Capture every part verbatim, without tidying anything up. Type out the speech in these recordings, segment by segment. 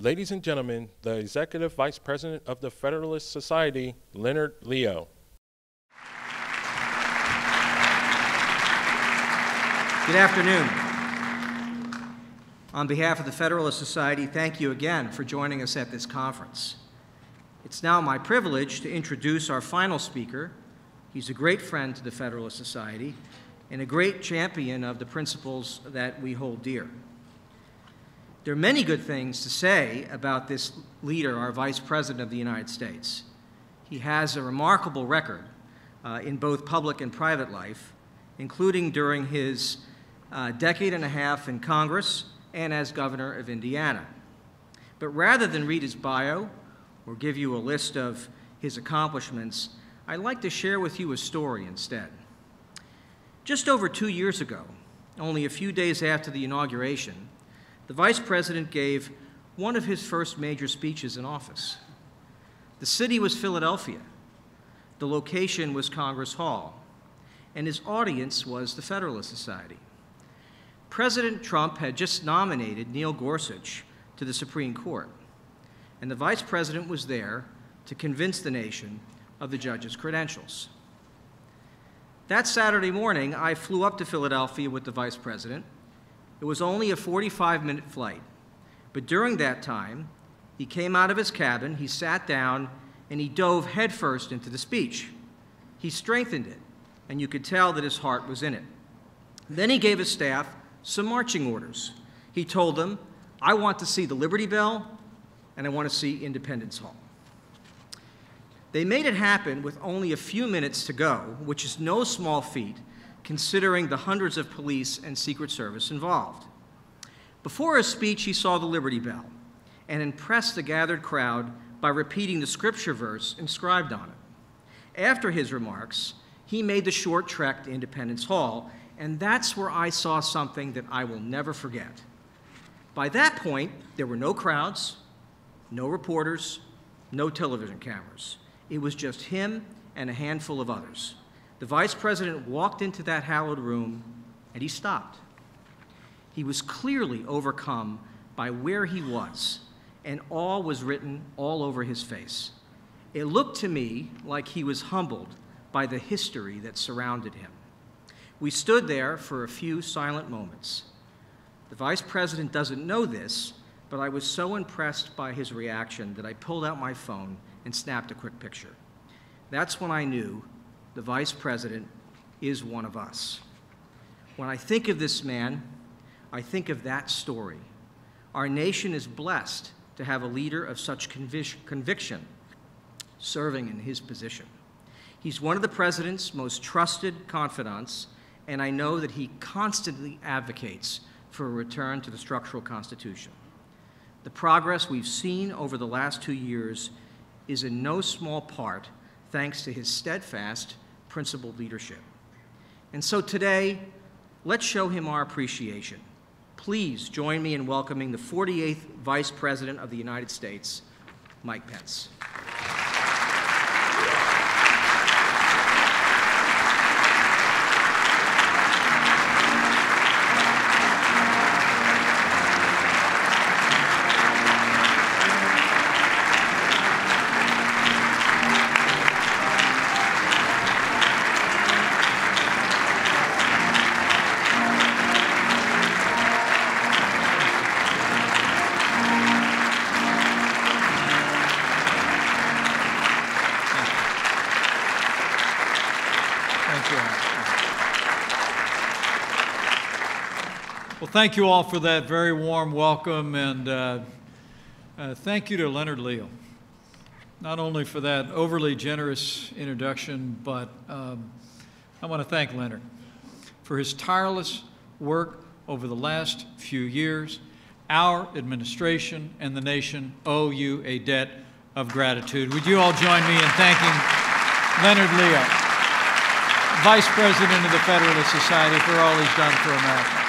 Ladies and gentlemen, the Executive Vice President of the Federalist Society, Leonard Leo. Good afternoon. On behalf of the Federalist Society, thank you again for joining us at this conference. It's now my privilege to introduce our final speaker. He's a great friend to the Federalist Society and a great champion of the principles that we hold dear. There are many good things to say about this leader, our Vice President of the United States. He has a remarkable record uh, in both public and private life, including during his uh, decade and a half in Congress and as governor of Indiana. But rather than read his bio or give you a list of his accomplishments, I'd like to share with you a story instead. Just over two years ago, only a few days after the inauguration, the Vice President gave one of his first major speeches in office. The city was Philadelphia. The location was Congress Hall. And his audience was the Federalist Society. President Trump had just nominated Neil Gorsuch to the Supreme Court, and the Vice President was there to convince the nation of the judge's credentials. That Saturday morning, I flew up to Philadelphia with the Vice President. It was only a forty-five minute flight, but during that time, he came out of his cabin, he sat down, and he dove headfirst into the speech. He strengthened it, and you could tell that his heart was in it. Then he gave his staff some marching orders. He told them, I want to see the Liberty Bell, and I want to see Independence Hall. They made it happen with only a few minutes to go, which is no small feat, considering the hundreds of police and Secret Service involved. Before his speech, he saw the Liberty Bell and impressed the gathered crowd by repeating the scripture verse inscribed on it. After his remarks, he made the short trek to Independence Hall, and that's where I saw something that I will never forget. By that point, there were no crowds, no reporters, no television cameras. It was just him and a handful of others. The Vice President walked into that hallowed room, and he stopped. He was clearly overcome by where he was, and awe was written all over his face. It looked to me like he was humbled by the history that surrounded him. We stood there for a few silent moments. The Vice President doesn't know this, but I was so impressed by his reaction that I pulled out my phone and snapped a quick picture. That's when I knew the Vice President is one of us. When I think of this man, I think of that story. Our nation is blessed to have a leader of such convic- conviction serving in his position. He's one of the President's most trusted confidants, and I know that he constantly advocates for a return to the structural Constitution. The progress we've seen over the last two years is in no small part thanks to his steadfast, principled leadership. And so today, let's show him our appreciation. Please join me in welcoming the forty-eighth Vice President of the United States, Mike Pence. Well, thank you all for that very warm welcome, and uh, uh, thank you to Leonard Leo, not only for that overly generous introduction, but um, I want to thank Leonard for his tireless work over the last few years. Our administration and the nation owe you a debt of gratitude. Would you all join me in thanking Leonard Leo, Vice President of the Federalist Society, for all he's done for America?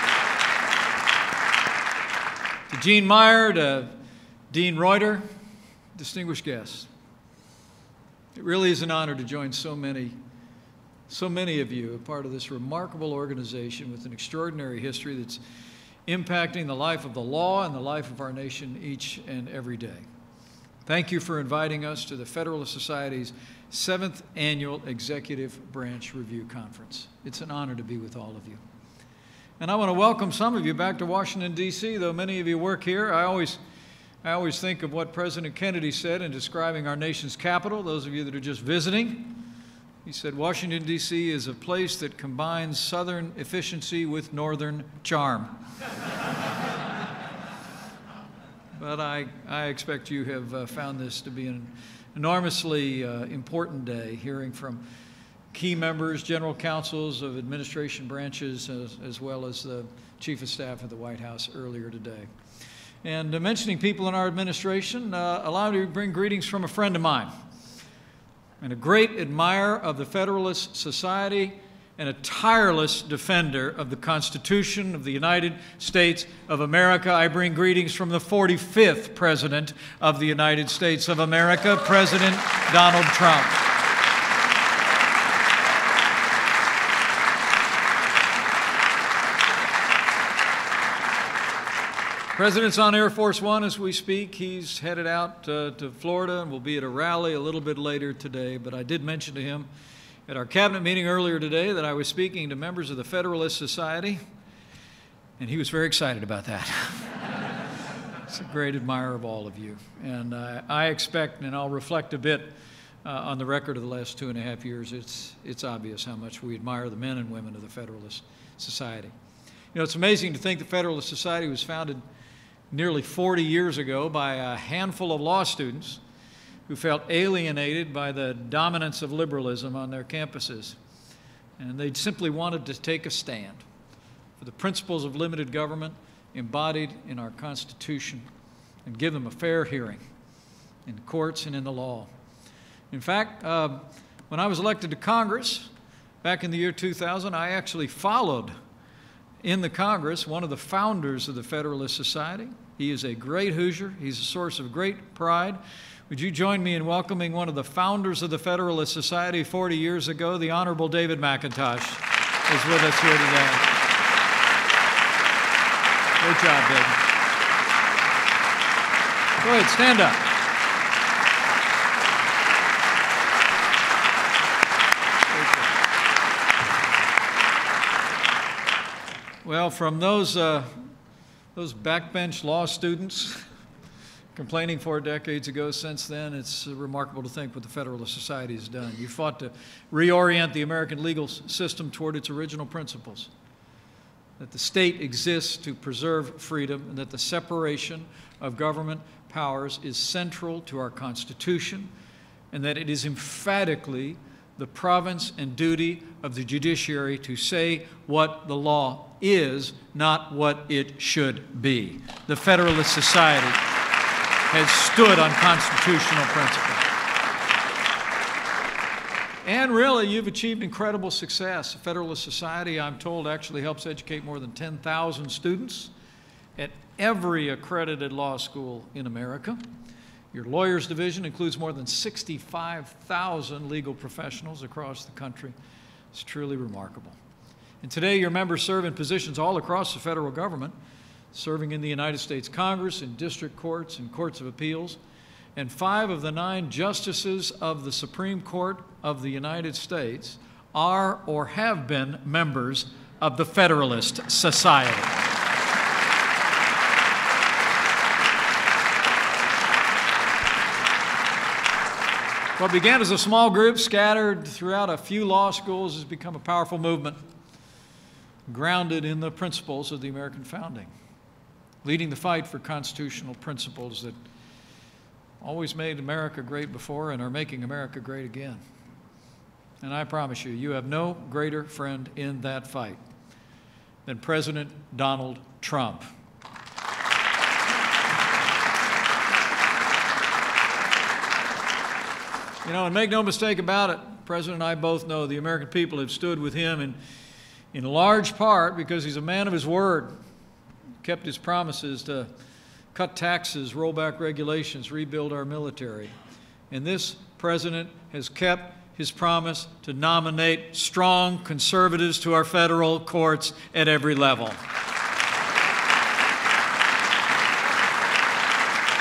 To Gene Meyer, to Dean Reuter, distinguished guests. It really is an honor to join so many, so many of you, a part of this remarkable organization with an extraordinary history that's impacting the life of the law and the life of our nation each and every day. Thank you for inviting us to the Federalist Society's seventh Annual Executive Branch Review Conference. It's an honor to be with all of you. And I want to welcome some of you back to Washington, D C, though many of you work here. I always, I always think of what President Kennedy said in describing our nation's capital, those of you that are just visiting. He said, Washington, D C is a place that combines Southern efficiency with Northern charm. But I, I expect you have uh, found this to be an enormously uh, important day, hearing from key members, general counsels of administration branches, as, as well as the Chief of Staff of the White House earlier today. And uh, mentioning people in our administration, uh, allow me to bring greetings from a friend of mine, and a great admirer of the Federalist Society, and a tireless defender of the Constitution of the United States of America. I bring greetings from the forty-fifth President of the United States of America, President Donald Trump. The President's on Air Force One as we speak. He's headed out uh, to Florida and will be at a rally a little bit later today, but I did mention to him at our cabinet meeting earlier today that I was speaking to members of the Federalist Society, and he was very excited about that. He's a great admirer of all of you. And uh, I expect, and I'll reflect a bit uh, on the record of the last two and a half years, it's, it's obvious how much we admire the men and women of the Federalist Society. You know, it's amazing to think the Federalist Society was founded nearly forty years ago by a handful of law students who felt alienated by the dominance of liberalism on their campuses. And they simply wanted to take a stand for the principles of limited government embodied in our Constitution and give them a fair hearing in the courts and in the law. In fact, uh, when I was elected to Congress back in the year two thousand, I actually followed in the Congress one of the founders of the Federalist Society. He is a great Hoosier. He's a source of great pride. Would you join me in welcoming one of the founders of the Federalist Society forty years ago, the Honorable David McIntosh, is with us here today. Great job, David. Go ahead, stand up. Well, from those, uh, those backbench law students complaining four decades ago, since then, it's remarkable to think what the Federalist Society has done. You fought to reorient the American legal system toward its original principles, that the state exists to preserve freedom, and that the separation of government powers is central to our Constitution, and that it is emphatically the province and duty of the judiciary to say what the law is, not what it should be. The Federalist Society has stood on constitutional principles. And really, you've achieved incredible success. The Federalist Society, I'm told, actually helps educate more than ten thousand students at every accredited law school in America. Your lawyers division includes more than sixty-five thousand legal professionals across the country. It's truly remarkable. And today, your members serve in positions all across the federal government, serving in the United States Congress, in district courts, and courts of appeals. And five of the nine justices of the Supreme Court of the United States are or have been members of the Federalist Society. What began as a small group scattered throughout a few law schools has become a powerful movement grounded in the principles of the American founding, leading the fight for constitutional principles that always made America great before and are making America great again. And I promise you, you have no greater friend in that fight than President Donald Trump. You know, and make no mistake about it, the President and I both know the American people have stood with him in, in large part because he's a man of his word, kept his promises to cut taxes, roll back regulations, rebuild our military. And this president has kept his promise to nominate strong conservatives to our federal courts at every level.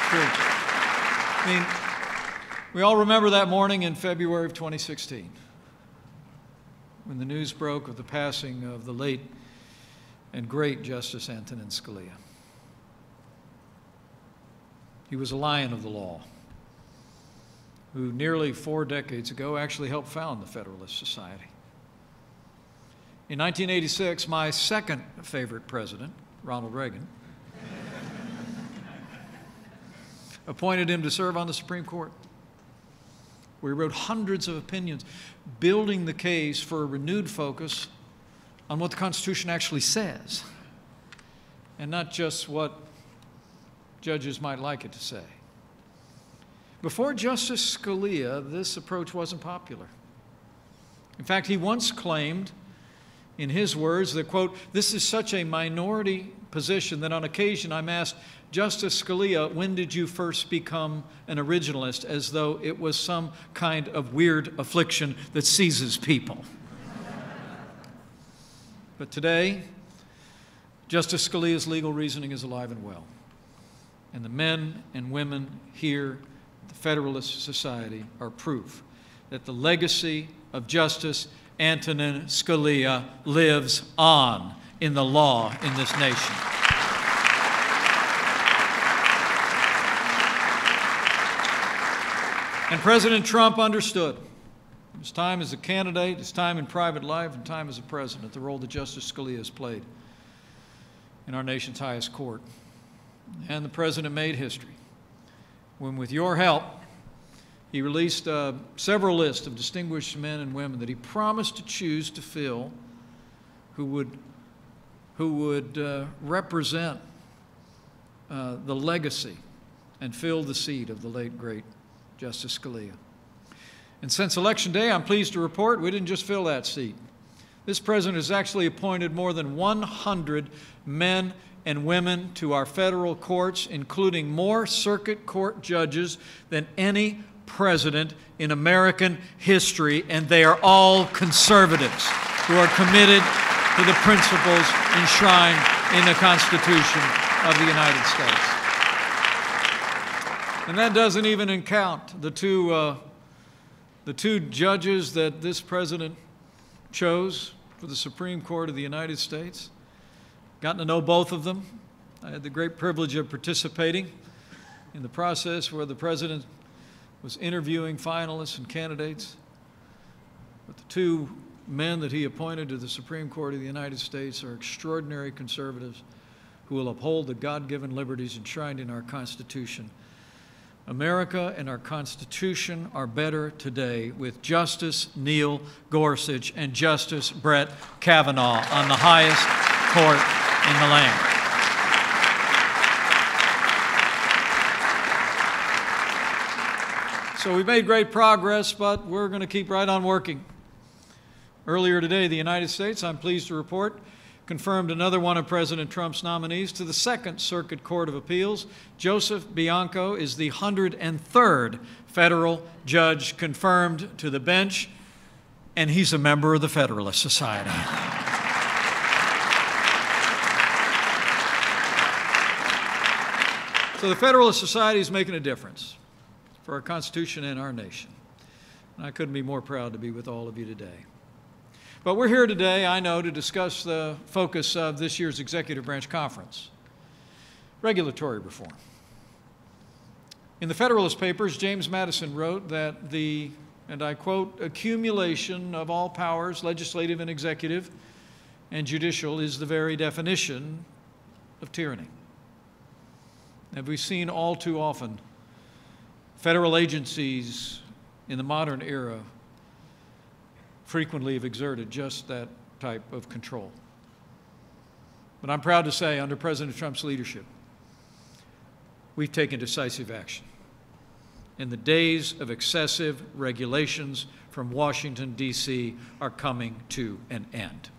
true. I mean, we all remember that morning in February of twenty sixteen when the news broke of the passing of the late and great Justice Antonin Scalia. He was a lion of the law who nearly four decades ago actually helped found the Federalist Society. In nineteen eighty-six, my second favorite president, Ronald Reagan, appointed him to serve on the Supreme Court, where he wrote hundreds of opinions, building the case for a renewed focus on what the Constitution actually says, and not just what judges might like it to say. Before Justice Scalia, this approach wasn't popular. In fact, he once claimed, in his words, that, quote, "This is such a minority position that on occasion I'm asked, Justice Scalia, when did you first become an originalist?" as though it was some kind of weird affliction that seizes people. But today, Justice Scalia's legal reasoning is alive and well. And the men and women here at the Federalist Society are proof that the legacy of Justice Antonin Scalia lives on in the law in this nation. And President Trump understood his time as a candidate, his time in private life, and time as a president, the role that Justice Scalia has played in our nation's highest court. And the president made history when, with your help, he released uh, several lists of distinguished men and women that he promised to choose to fill who would, who would uh, represent uh, the legacy and fill the seat of the late, great Justice Scalia. And since Election Day, I'm pleased to report we didn't just fill that seat. This president has actually appointed more than one hundred men and women to our federal courts, including more circuit court judges than any president in American history, and they are all conservatives who are committed to the principles enshrined in the Constitution of the United States. And that doesn't even count the two, uh, the two judges that this president chose for the Supreme Court of the United States. Gotten to know both of them. I had the great privilege of participating in the process where the president was interviewing finalists and candidates. But the two men that he appointed to the Supreme Court of the United States are extraordinary conservatives who will uphold the God-given liberties enshrined in our Constitution. America and our Constitution are better today with Justice Neil Gorsuch and Justice Brett Kavanaugh on the highest court in the land. So we've made great progress, but we're going to keep right on working. Earlier today, the United States, I'm pleased to report, confirmed another one of President Trump's nominees to the Second Circuit Court of Appeals. Joseph Bianco is the one hundred third federal judge confirmed to the bench, and he's a member of the Federalist Society. So the Federalist Society is making a difference for our Constitution and our nation. And I couldn't be more proud to be with all of you today. But we're here today, I know, to discuss the focus of this year's Executive Branch Conference, regulatory reform. In the Federalist Papers, James Madison wrote that the, and I quote, accumulation of all powers, legislative and executive and judicial, is the very definition of tyranny. Have we seen all too often federal agencies in the modern era frequently have exerted just that type of control? But I'm proud to say, under President Trump's leadership, we've taken decisive action. And the days of excessive regulations from Washington, D C are coming to an end.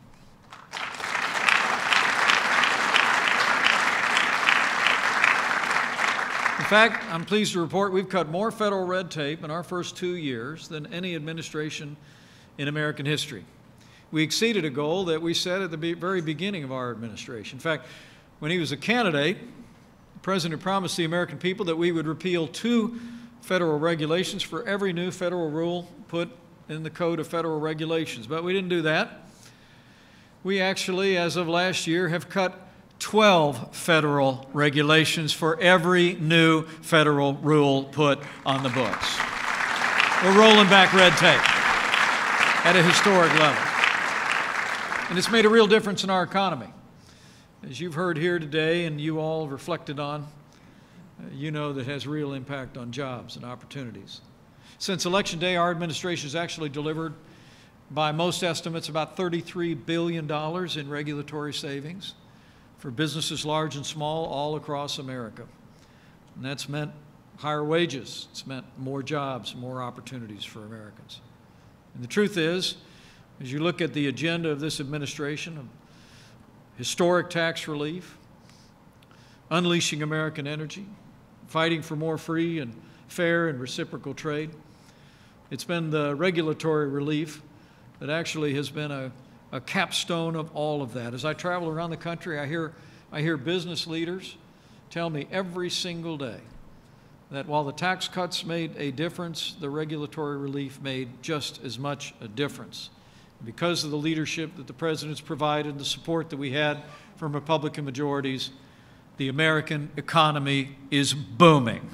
In fact, I'm pleased to report we've cut more federal red tape in our first two years than any administration in American history. We exceeded a goal that we set at the very beginning of our administration. In fact, when he was a candidate, The President promised the American people that we would repeal two federal regulations for every new federal rule put in the Code of Federal Regulations, but we didn't do that. We actually, as of last year, have cut twelve federal regulations for every new federal rule put on the books. We're rolling back red tape at a historic level. And it's made a real difference in our economy. As you've heard here today and you all reflected on, uh, you know that it has real impact on jobs and opportunities. Since Election Day, our administration has actually delivered, by most estimates, about thirty-three billion dollars in regulatory savings for businesses large and small all across America. And that's meant higher wages. It's meant more jobs, more opportunities for Americans. And the truth is, as you look at the agenda of this administration, of historic tax relief, unleashing American energy, fighting for more free and fair and reciprocal trade, it's been the regulatory relief that actually has been a, a capstone of all of that. As I travel around the country, I hear, I hear business leaders tell me every single day that while the tax cuts made a difference, the regulatory relief made just as much a difference. Because of the leadership that the President's provided, the support that we had from Republican majorities, the American economy is booming.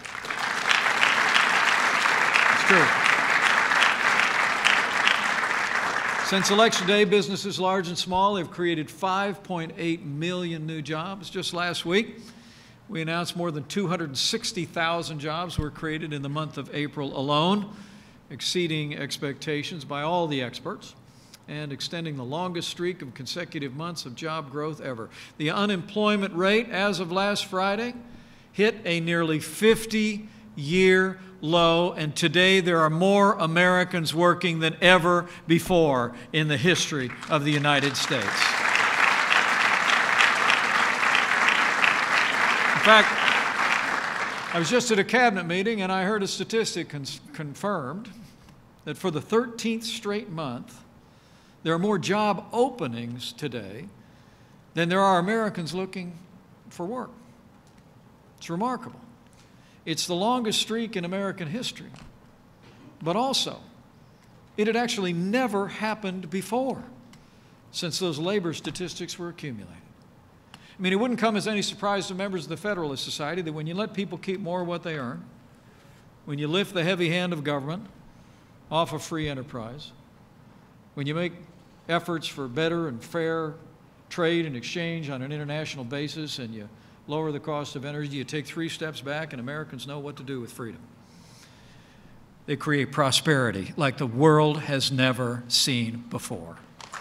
It's true. Since Election Day, businesses large and small have created five point eight million new jobs. Just last week, we announced more than two hundred sixty thousand jobs were created in the month of April alone, exceeding expectations by all the experts and extending the longest streak of consecutive months of job growth ever. The unemployment rate, as of last Friday, hit a nearly fifty-year low, and today there are more Americans working than ever before in the history of the United States. In fact, I was just at a cabinet meeting and I heard a statistic con- confirmed that for the thirteenth straight month, there are more job openings today than there are Americans looking for work. It's remarkable. It's the longest streak in American history, but also it had actually never happened before since those labor statistics were accumulated. I mean, it wouldn't come as any surprise to members of the Federalist Society that when you let people keep more of what they earn, when you lift the heavy hand of government off of free enterprise, when you make efforts for better and fair trade and exchange on an international basis and you lower the cost of energy, you take three steps back and Americans know what to do with freedom. They create prosperity like the world has never seen before.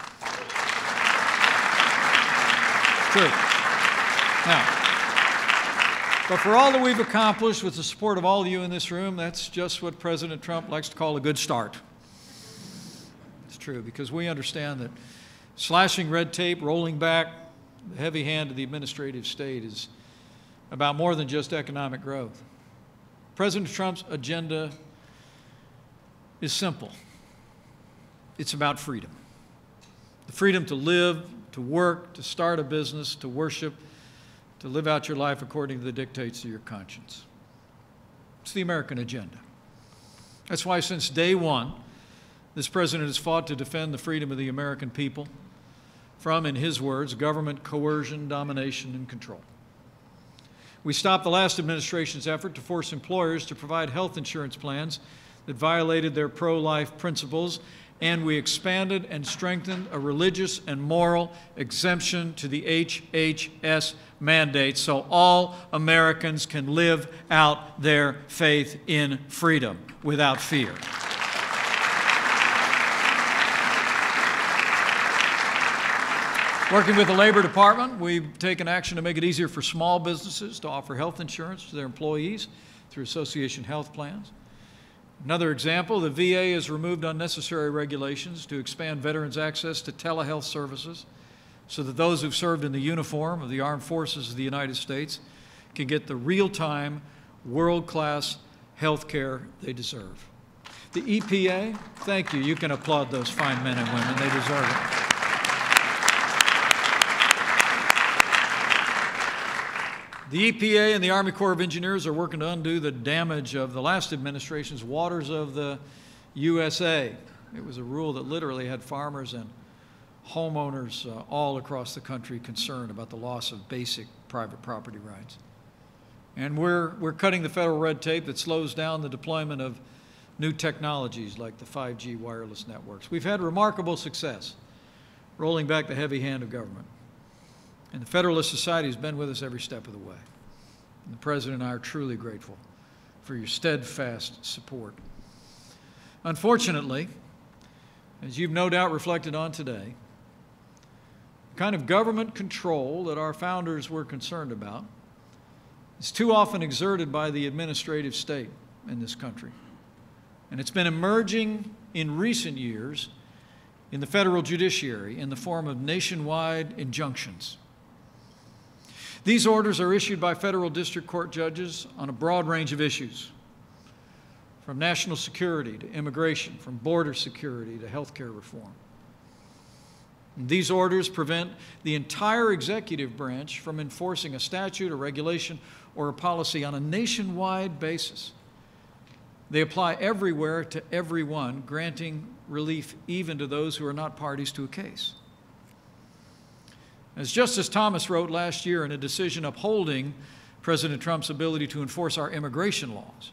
True. Now, but for all that we've accomplished with the support of all of you in this room, that's just what President Trump likes to call a good start. It's true, because we understand that slashing red tape, rolling back the heavy hand of the administrative state is about more than just economic growth. President Trump's agenda is simple. It's about freedom. The freedom to live, to work, to start a business, to worship, to live out your life according to the dictates of your conscience. It's the American agenda. That's why since day one, this president has fought to defend the freedom of the American people from, in his words, government coercion, domination, and control. We stopped the last administration's effort to force employers to provide health insurance plans that violated their pro-life principles, and we expanded and strengthened a religious and moral exemption to the H H S mandate so all Americans can live out their faith in freedom without fear. Working with the Labor Department, we've taken action to make it easier for small businesses to offer health insurance to their employees through association health plans. Another example, the V A has removed unnecessary regulations to expand veterans' access to telehealth services so that those who've served in the uniform of the armed forces of the United States can get the real-time, world-class health care they deserve. The E P A, thank you. You can applaud those fine men and women. They deserve it. The E P A and the Army Corps of Engineers are working to undo the damage of the last administration's Waters of the U S A. It was a rule that literally had farmers and homeowners uh, all across the country concerned about the loss of basic private property rights. And we're, we're cutting the federal red tape that slows down the deployment of new technologies like the five G wireless networks. We've had remarkable success rolling back the heavy hand of government. And the Federalist Society has been with us every step of the way. And the President and I are truly grateful for your steadfast support. Unfortunately, as you've no doubt reflected on today, the kind of government control that our founders were concerned about is too often exerted by the administrative state in this country. And it's been emerging in recent years in the federal judiciary in the form of nationwide injunctions. These orders are issued by federal district court judges on a broad range of issues, from national security to immigration, from border security to health care reform. And these orders prevent the entire executive branch from enforcing a statute, a regulation, or a policy on a nationwide basis. They apply everywhere to everyone, granting relief even to those who are not parties to a case. As Justice Thomas wrote last year in a decision upholding President Trump's ability to enforce our immigration laws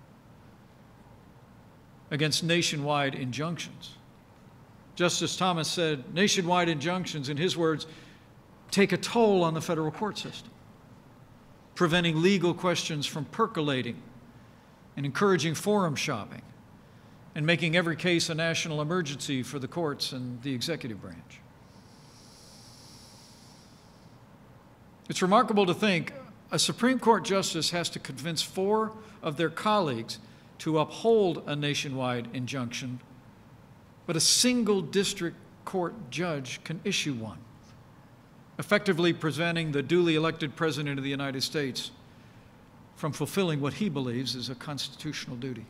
against nationwide injunctions, Justice Thomas said, nationwide injunctions, in his words, take a toll on the federal court system, preventing legal questions from percolating and encouraging forum shopping and making every case a national emergency for the courts and the executive branch. It's remarkable to think a Supreme Court justice has to convince four of their colleagues to uphold a nationwide injunction, but a single district court judge can issue one, effectively preventing the duly elected President of the United States from fulfilling what he believes is a constitutional duty.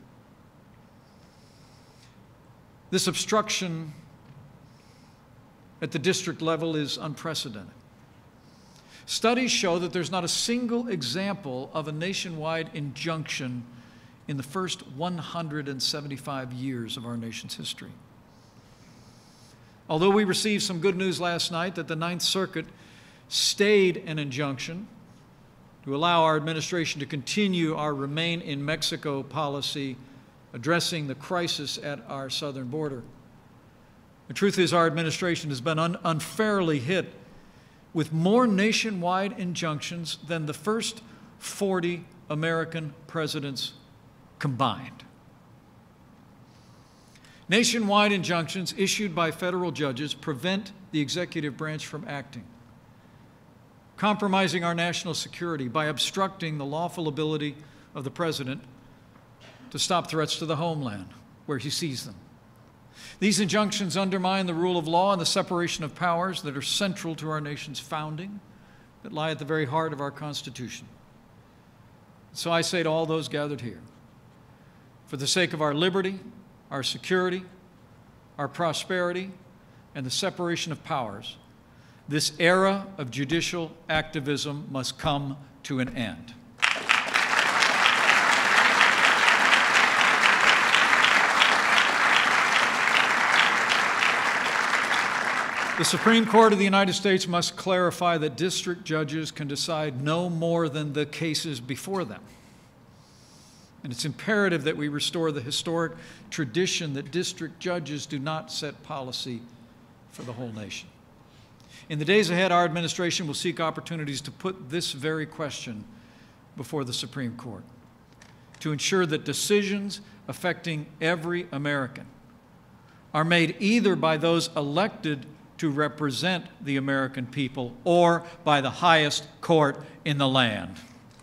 This obstruction at the district level is unprecedented. Studies show that there's not a single example of a nationwide injunction in the first one hundred seventy-five years of our nation's history. Although we received some good news last night that the Ninth Circuit stayed an injunction to allow our administration to continue our Remain in Mexico policy addressing the crisis at our southern border. The truth is our administration has been un unfairly hit with more nationwide injunctions than the first forty American presidents combined. Nationwide injunctions issued by federal judges prevent the executive branch from acting, compromising our national security by obstructing the lawful ability of the president to stop threats to the homeland where he sees them. These injunctions undermine the rule of law and the separation of powers that are central to our nation's founding, that lie at the very heart of our Constitution. So I say to all those gathered here, for the sake of our liberty, our security, our prosperity, and the separation of powers, this era of judicial activism must come to an end. The Supreme Court of the United States must clarify that district judges can decide no more than the cases before them. And it's imperative that we restore the historic tradition that district judges do not set policy for the whole nation. In the days ahead, our administration will seek opportunities to put this very question before the Supreme Court, to ensure that decisions affecting every American are made either by those elected to represent the American people or by the highest court in the land.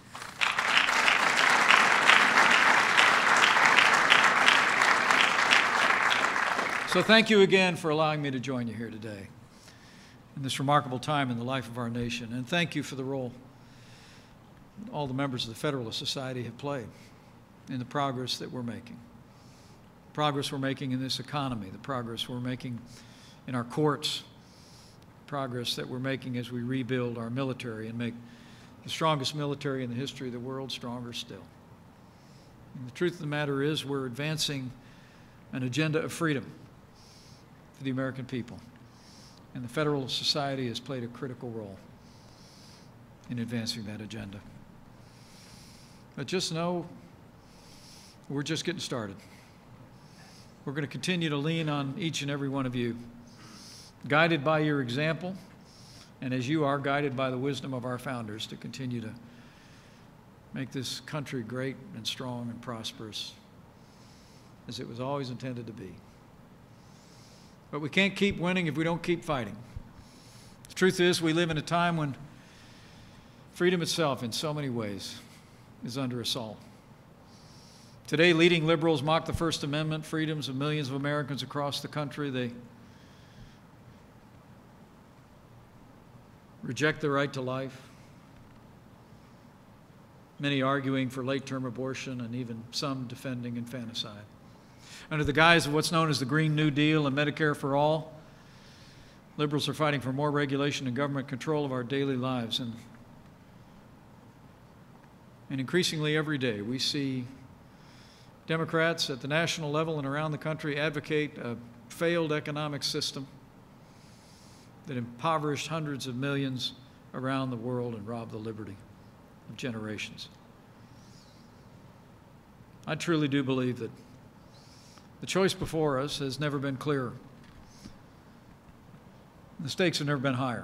So thank you again for allowing me to join you here today in this remarkable time in the life of our nation. And thank you for the role all the members of the Federalist Society have played in the progress that we're making. The progress we're making in this economy, the progress we're making in our courts, progress that we're making as we rebuild our military and make the strongest military in the history of the world, stronger still. And the truth of the matter is we're advancing an agenda of freedom for the American people. And the Federalist Society has played a critical role in advancing that agenda. But just know we're just getting started. We're going to continue to lean on each and every one of you, guided by your example, and as you are, guided by the wisdom of our founders to continue to make this country great and strong and prosperous as it was always intended to be. But we can't keep winning if we don't keep fighting. The truth is, we live in a time when freedom itself, in so many ways, is under assault. Today, leading liberals mock the First Amendment freedoms of millions of Americans across the country. They reject the right to life, many arguing for late-term abortion and even some defending infanticide. Under the guise of what's known as the Green New Deal and Medicare for All, liberals are fighting for more regulation and government control of our daily lives. And, and increasingly every day we see Democrats at the national level and around the country advocate a failed economic system that impoverished hundreds of millions around the world and robbed the liberty of generations. I truly do believe that the choice before us has never been clearer. The stakes have never been higher.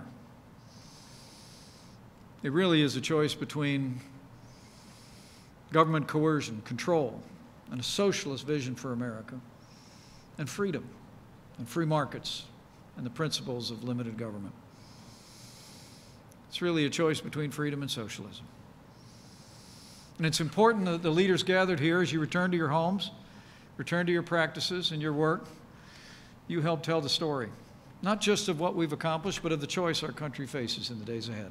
It really is a choice between government coercion, control, and a socialist vision for America, and freedom, and free markets, and the principles of limited government. It's really a choice between freedom and socialism. And it's important that the leaders gathered here, as you return to your homes, return to your practices and your work, you help tell the story, not just of what we've accomplished, but of the choice our country faces in the days ahead.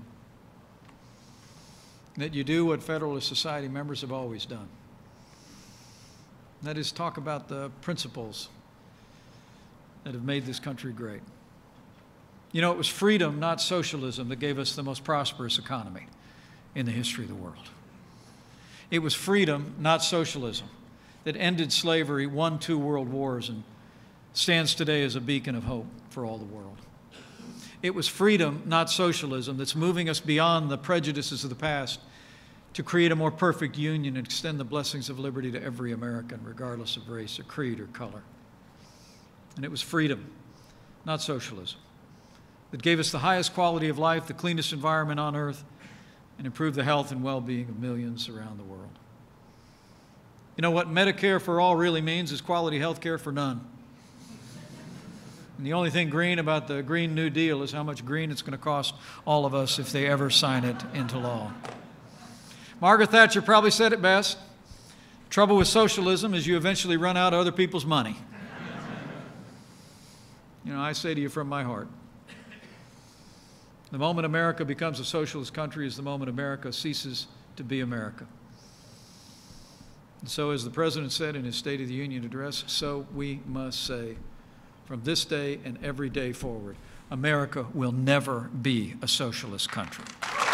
That you do what Federalist Society members have always done. And that is talk about the principles that have made this country great. You know, it was freedom, not socialism, that gave us the most prosperous economy in the history of the world. It was freedom, not socialism, that ended slavery, won two world wars, and stands today as a beacon of hope for all the world. It was freedom, not socialism, that's moving us beyond the prejudices of the past to create a more perfect union and extend the blessings of liberty to every American, regardless of race or creed or color. And it was freedom, not socialism, that gave us the highest quality of life, the cleanest environment on earth, and improved the health and well-being of millions around the world. You know what Medicare for all really means is quality health care for none. And the only thing green about the Green New Deal is how much green it's going to cost all of us if they ever sign it into law. Margaret Thatcher probably said it best. Trouble with socialism is you eventually run out of other people's money. You know, I say to you from my heart, the moment America becomes a socialist country is the moment America ceases to be America. And so, as the President said in his State of the Union address, so we must say, from this day and every day forward, America will never be a socialist country.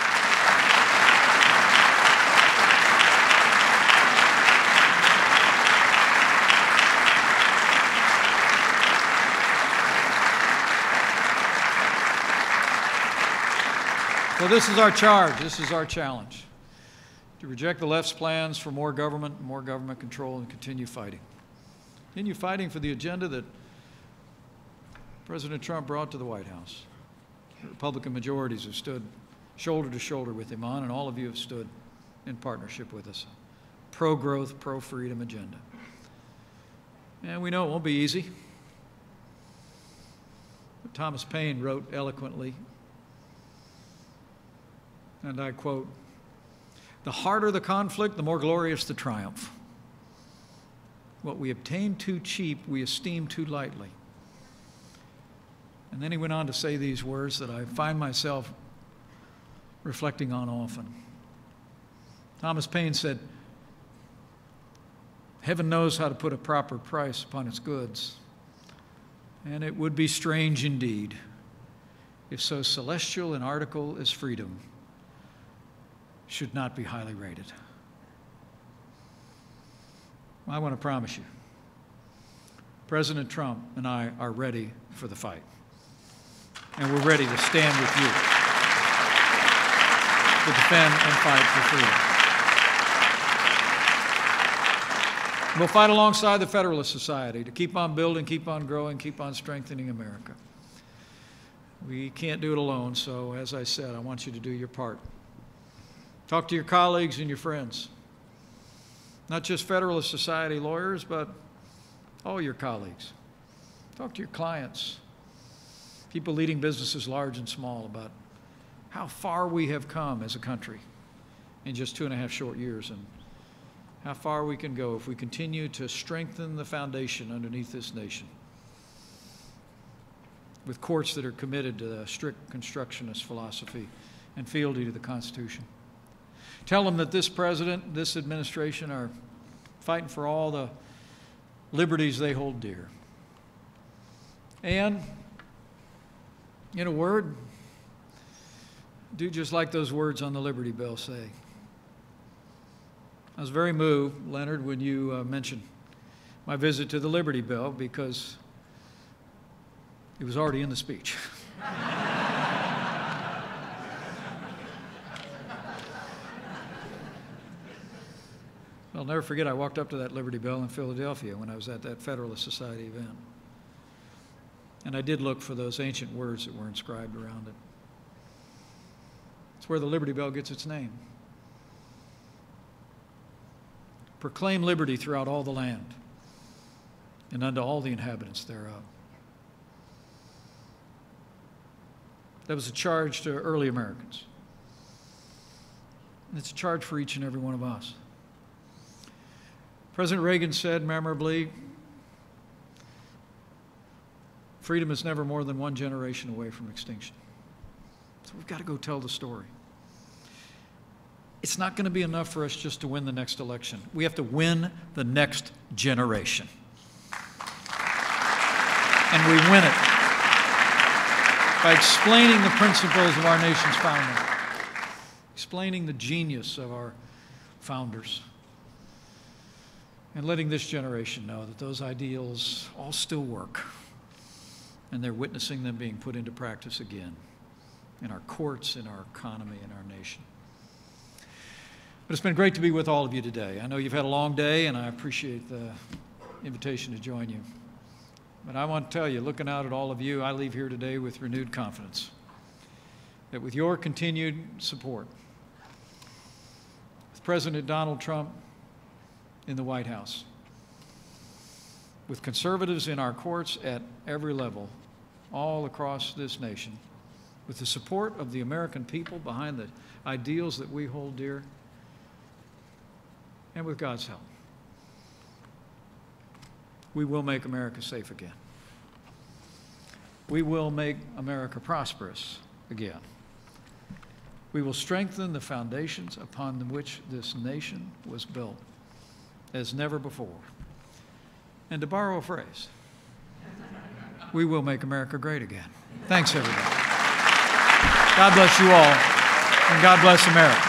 So this is our charge, this is our challenge, to reject the left's plans for more government, more government control, and continue fighting. Continue fighting for the agenda that President Trump brought to the White House. The Republican majorities have stood shoulder to shoulder with him on, and all of you have stood in partnership with us. Pro-growth, pro-freedom agenda. And we know it won't be easy. But Thomas Paine wrote eloquently, and I quote, "The harder the conflict, the more glorious the triumph. What we obtain too cheap, we esteem too lightly." And then he went on to say these words that I find myself reflecting on often. Thomas Paine said, "Heaven knows how to put a proper price upon its goods, and it would be strange indeed if so celestial an article as freedom should not be highly rated. I want to promise you, President Trump and I are ready for the fight. And we're ready to stand with you to defend and fight for freedom. We'll fight alongside the Federalist Society to keep on building, keep on growing, keep on strengthening America. We can't do it alone, so as I said, I want you to do your part. Talk to your colleagues and your friends. Not just Federalist Society lawyers, but all your colleagues. Talk to your clients, people leading businesses large and small, about how far we have come as a country in just two and a half short years, and how far we can go if we continue to strengthen the foundation underneath this nation with courts that are committed to the strict constructionist philosophy and fealty to the Constitution. Tell them that this president, this administration are fighting for all the liberties they hold dear. And, in a word, do just like those words on the Liberty Bell say. I was very moved, Leonard, when you uh, mentioned my visit to the Liberty Bell, because it was already in the speech. I'll never forget, I walked up to that Liberty Bell in Philadelphia when I was at that Federalist Society event. And I did look for those ancient words that were inscribed around it. It's where the Liberty Bell gets its name. Proclaim liberty throughout all the land, and unto all the inhabitants thereof. That was a charge to early Americans. And it's a charge for each and every one of us. President Reagan said memorably, freedom is never more than one generation away from extinction. So we've got to go tell the story. It's not going to be enough for us just to win the next election. We have to win the next generation. And we win it by explaining the principles of our nation's founding, explaining the genius of our founders, and letting this generation know that those ideals all still work, and they're witnessing them being put into practice again in our courts, in our economy, in our nation. But it's been great to be with all of you today. I know you've had a long day, and I appreciate the invitation to join you. But I want to tell you, looking out at all of you, I leave here today with renewed confidence that with your continued support, with President Donald Trump in the White House, with conservatives in our courts at every level, all across this nation, with the support of the American people behind the ideals that we hold dear, and with God's help, we will make America safe again. We will make America prosperous again. We will strengthen the foundations upon which this nation was built as never before. And to borrow a phrase, we will make America great again. Thanks, everybody. God bless you all, and God bless America.